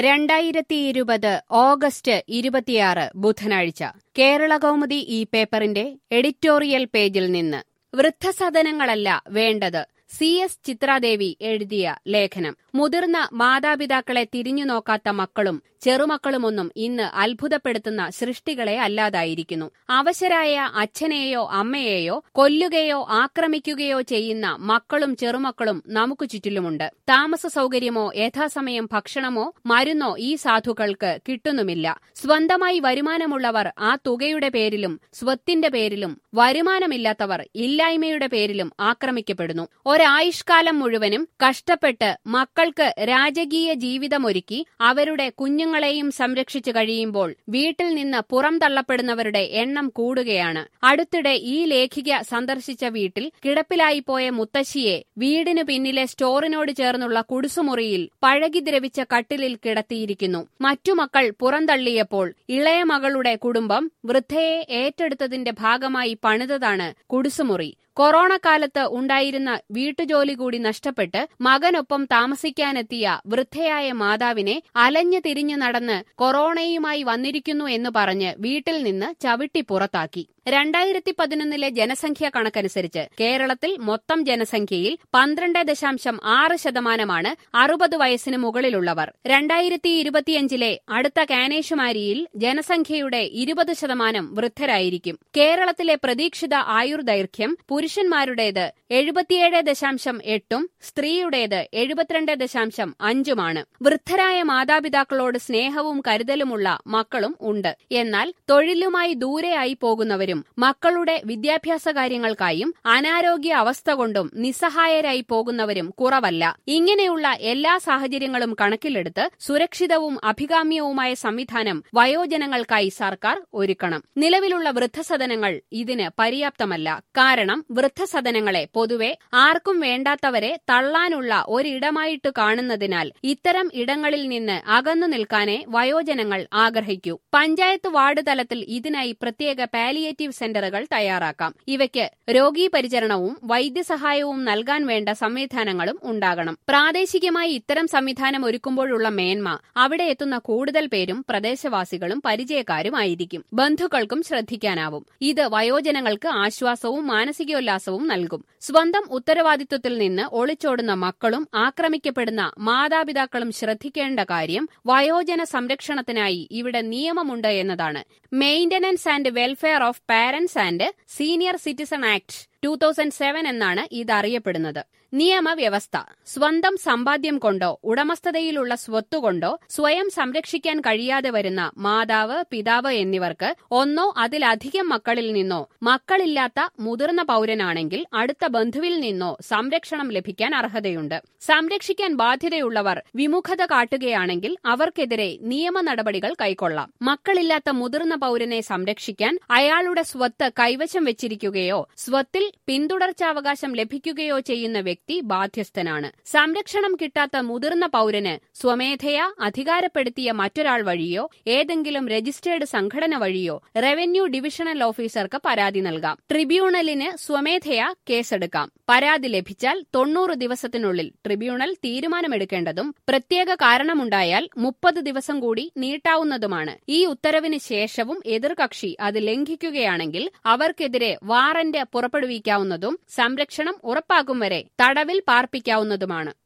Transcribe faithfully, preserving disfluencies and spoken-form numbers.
രണ്ടായിരത്തി ഇരുപത് ഓഗസ്റ്റ് ഇരുപത്തിയാറ് ബുധനാഴ്ച കേരളകൗമുദി ഈ പേപ്പറിന്റെ എഡിറ്റോറിയൽ പേജിൽ നിന്ന് വൃദ്ധസദനങ്ങളല്ല വേണ്ടത്. സി എസ് ചിത്രാദേവി എഴുതിയ ലേഖനം. മുതിർന്ന മാതാപിതാക്കളെ തിരിഞ്ഞുനോക്കാത്ത മക്കളും ചെറുമക്കളുമൊന്നും ഇന്ന് അത്ഭുതപ്പെടുത്തുന്ന സൃഷ്ടികളെ അല്ലാതായിരിക്കുന്നു. അവശരായ അച്ഛനെയോ അമ്മയെയോ കൊല്ലുകയോ ആക്രമിക്കുകയോ ചെയ്യുന്ന മക്കളും ചെറുമക്കളും നമുക്ക് ചുറ്റിലുമുണ്ട്. താമസ സൗകര്യമോ യഥാസമയം ഭക്ഷണമോ മരുന്നോ ഈ സാധുക്കൾക്ക് കിട്ടുന്നുമില്ല. സ്വന്തമായി വരുമാനമുള്ളവർ ആ തുകയുടെ പേരിലും സ്വത്തിന്റെ പേരിലും വരുമാനമില്ലാത്തവർ ഇല്ലായ്മയുടെ പേരിലും ആക്രമിക്കപ്പെടുന്നു. ഒരായുഷ്കാലം മുഴുവനും കഷ്ടപ്പെട്ട് മക്കൾക്ക് രാജകീയ ജീവിതമൊരുക്കി അവരുടെ കുഞ്ഞുങ്ങളെയും സംരക്ഷിച്ചു കഴിയുമ്പോൾ വീട്ടിൽ നിന്ന് പുറംതള്ളപ്പെടുന്നവരുടെ എണ്ണം കൂടുകയാണ്. അടുത്തിടെ ഈ ലേഖിക സന്ദർശിച്ച വീട്ടിൽ കിടപ്പിലായിപ്പോയ മുത്തശ്ശിയെ വീടിനു പിന്നിലെ സ്റ്റോറിനോട് ചേർന്നുള്ള കുടിസുമുറിയിൽ പഴകി ദ്രവിച്ച കട്ടിലിൽ കിടത്തിയിരിക്കുന്നു. മറ്റു മക്കൾ പുറന്തള്ളിയപ്പോൾ ഇളയ മകളുടെ കുടുംബം വൃദ്ധയെ ഏറ്റെടുത്തതിന്റെ ഭാഗമായി പണിതതാണ് കുടിസുമുറി. കൊറോണ കാലത്ത് ഉണ്ടായിരുന്ന വീട്ടുജോലി കൂടി നഷ്ടപ്പെട്ട് മകനൊപ്പം താമസിക്കാനെത്തിയ വൃദ്ധയായ മാതാവിനെ അലഞ്ഞു തിരിഞ്ഞു നടന്ന് കൊറോണയുമായി വന്നിരിക്കുന്നു എന്ന് പറഞ്ഞ് വീട്ടിൽ നിന്ന് ചവിട്ടി പുറത്താക്കി. രണ്ടായിരത്തി പതിനൊന്നിലെ ജനസംഖ്യാ കണക്കനുസരിച്ച് കേരളത്തിൽ മൊത്തം ജനസംഖ്യയിൽ പന്ത്രണ്ട് ദശാംശം ആറ് ശതമാനമാണ് അറുപത് വയസ്സിന് മുകളിലുള്ളവർ. രണ്ടായിരത്തി ഇരുപത്തിയഞ്ചിലെ അടുത്ത കാനേഷുമാരിയിൽ ജനസംഖ്യയുടെ ഇരുപത് ശതമാനം വൃദ്ധരായിരിക്കും. കേരളത്തിലെ പ്രതീക്ഷിത ആയുർദൈർഘ്യം പുരുഷന്മാരുടേത് എഴുപത്തിയേഴ് ദശാംശം എട്ടും സ്ത്രീയുടേത് എഴുപത്തിരണ്ട് ദശാംശം അഞ്ചുമാണ്. വൃദ്ധരായ മാതാപിതാക്കളോട് സ്നേഹവും കരുതലുമുള്ള മക്കളും ഉണ്ട്. എന്നാൽ തൊഴിലുമായി ദൂരെയായി പോകുന്നവരും മക്കളുടെ വിദ്യാഭ്യാസ കാര്യങ്ങൾക്കായും അനാരോഗ്യ അവസ്ഥ കൊണ്ടും നിസ്സഹായരായി പോകുന്നവരും കുറവല്ല. ഇങ്ങനെയുള്ള എല്ലാ സാഹചര്യങ്ങളും കണക്കിലെടുത്ത് സുരക്ഷിതവും അഭികാമ്യവുമായ സംവിധാനം വയോജനങ്ങൾക്കായി സർക്കാർ ഒരുക്കണം. നിലവിലുള്ള വൃദ്ധസദനങ്ങൾ ഇതിന് പര്യാപ്തമല്ല. കാരണം വൃദ്ധസദനങ്ങളെ പൊതുവെ ആർക്കും വേണ്ടാത്തവരെ തള്ളാനുള്ള ഒരിടമായിട്ട് കാണുന്നതിനാൽ ഇത്തരം ഇടങ്ങളിൽ നിന്ന് അകന്നു നിൽക്കാനേ വയോജനങ്ങൾ ആഗ്രഹിക്കൂ. പഞ്ചായത്ത് വാർഡ് തലത്തിൽ ഇതിനായി പ്രത്യേക പാലിയേറ്റീവ് സെന്ററുകൾ തയ്യാറാക്കാം. ഇവയ്ക്ക് രോഗീ പരിചരണവും വൈദ്യസഹായവും നൽകാൻ വേണ്ട സംവിധാനങ്ങളും ഉണ്ടാകണം. പ്രാദേശികമായി ഇത്തരം സംവിധാനം ഒരുക്കുമ്പോഴുള്ള മേന്മ അവിടെ എത്തുന്ന കൂടുതൽ പേരും പ്രദേശവാസികളും പരിചയക്കാരുമായിരിക്കും. ബന്ധുക്കൾക്കും ശ്രദ്ധിക്കാനാവും. ഇത് വയോജനങ്ങൾക്ക് ആശ്വാസവും മാനസികോല്ലാസവും നൽകും. സ്വന്തം ഉത്തരവാദിത്വത്തിൽ നിന്ന് ഒളിച്ചോടുന്ന മക്കളും ആക്രമിക്കപ്പെടുന്ന മാതാപിതാക്കളും ശ്രദ്ധിക്കേണ്ട കാര്യം വയോജന സംരക്ഷണത്തിനായി ഇവിടെ നിയമമുണ്ട് എന്നതാണ്. Maintenance and welfare of parents and senior citizen act two thousand seven എന്നാണ് ഇതറിയപ്പെടുന്നത്. നിയമവ്യവസ്ഥ സ്വന്തം സമ്പാദ്യം കൊണ്ടോ ഉടമസ്ഥതയിലുള്ള സ്വത്തുകൊണ്ടോ സ്വയം സംരക്ഷിക്കാൻ കഴിയാതെ വരുന്ന മാതാവ്, പിതാവ് എന്നിവർക്ക് ഒന്നോ അതിലധികം മക്കളിൽ നിന്നോ മക്കളില്ലാത്ത മുതിർന്ന പൌരനാണെങ്കിൽ അടുത്ത ബന്ധുവിൽ നിന്നോ സംരക്ഷണം ലഭിക്കാൻ അർഹതയുണ്ട്. സംരക്ഷിക്കാൻ ബാധ്യതയുള്ളവർ വിമുഖത കാട്ടുകയാണെങ്കിൽ അവർക്കെതിരെ നിയമ നടപടികൾ കൈക്കൊള്ളാം. മക്കളില്ലാത്ത മുതിർന്ന പൌരനെ സംരക്ഷിക്കാൻ അയാളുടെ സ്വത്ത് കൈവശം വെച്ചിരിക്കുകയോ സ്വത്തിൽ പിന്തുടർച്ചാവകാശം ലഭിക്കുകയോ ചെയ്യുന്ന വ്യക്തി ബാധ്യസ്ഥനാണ്. സംരക്ഷണം കിട്ടാത്ത മുതിർന്ന പൌരന് സ്വമേധയാ അധികാരപ്പെടുത്തിയ മറ്റൊരാൾ വഴിയോ ഏതെങ്കിലും രജിസ്റ്റേർഡ് സംഘടന വഴിയോ റവന്യൂ ഡിവിഷണൽ ഓഫീസർക്ക് പരാതി നൽകാം. ട്രിബ്യൂണലിന് സ്വമേധയാ കേസെടുക്കാം. പരാതി ലഭിച്ചാൽ തൊണ്ണൂറ് ദിവസത്തിനുള്ളിൽ ട്രിബ്യൂണൽ തീരുമാനമെടുക്കേണ്ടതും പ്രത്യേക കാരണമുണ്ടായാൽ മുപ്പത് ദിവസം കൂടി നീട്ടാവുന്നതുമാണ്. ഈ ഉത്തരവിന് ശേഷവും എതിർകക്ഷി അത് ലംഘിക്കുകയാണെങ്കിൽ അവർക്കെതിരെ വാറന്റ് പുറപ്പെടുവിക്കാവുന്നതും സംരക്ഷണം ഉറപ്പാക്കും വരെ തടവിൽ പാർപ്പിക്കാവുന്നതുമാണ്.